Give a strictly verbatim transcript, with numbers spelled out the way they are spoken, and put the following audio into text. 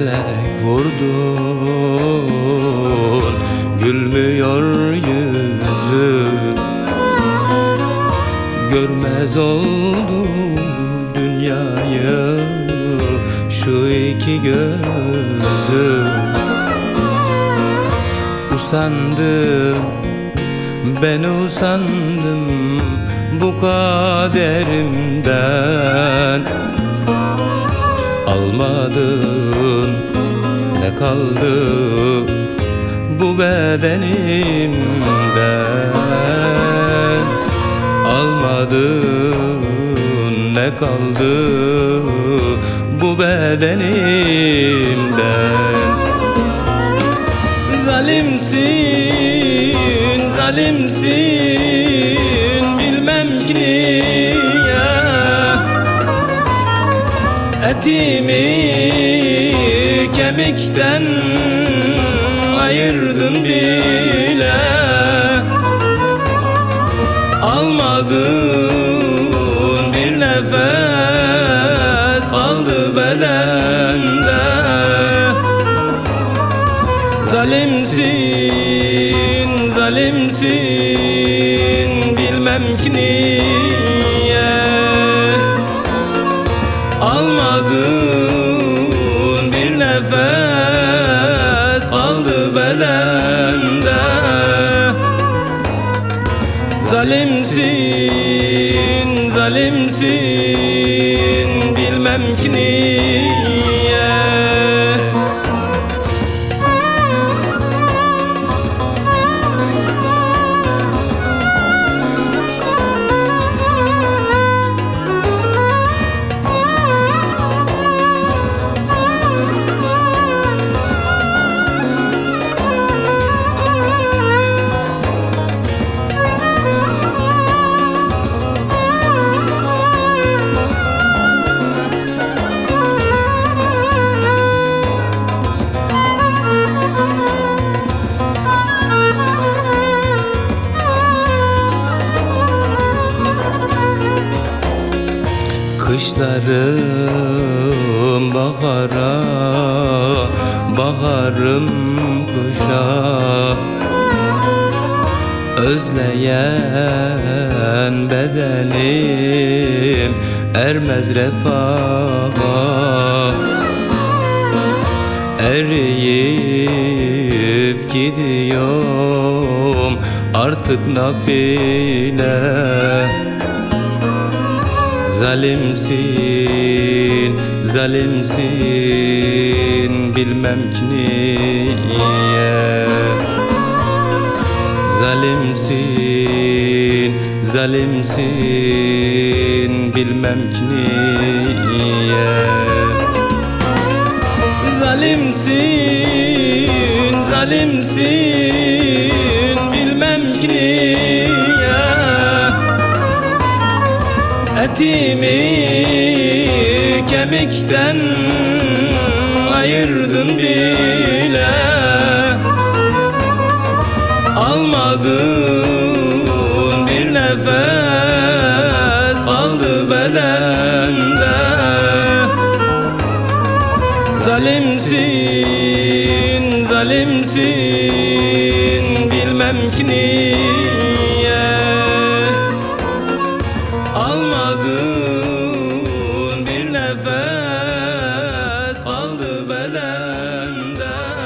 felek vurdun, gülmüyor yüzün. Görmez oldum dünyayı şu iki gözüm. Usandım, ben usandım bu kaderimden. Almadın, ne kaldı bu bedenimden? Almadın, ne kaldı bu bedenimden? Zalimsin, zalimsin, bilmem ki niye etimi kemikten ayırdın bile. Almadın, bir nefes kaldı bedende. Zalimsin, zalimsin, bilmem ki niye almadın, bir nefes kaldı bedende. Zalimsin, zalimsin, bilmem ki niye. Kışlarım bahara, baharım kışa. Özleyen bedenim ermez refaha. Eriyip gidiyorum artık nafile. Zalimsin, zalimsin, bilmem ki niye. Zalimsin, zalimsin, bilmem ki niye. Zalimsin, zalimsin, bilmem ki niye. Etimi kemikten ayırdın bile. Almadın, bir nefes kaldı bedende. Zalimsin, zalimsin, bilmem ki niye. Almadın, bir nefes kaldı bedende.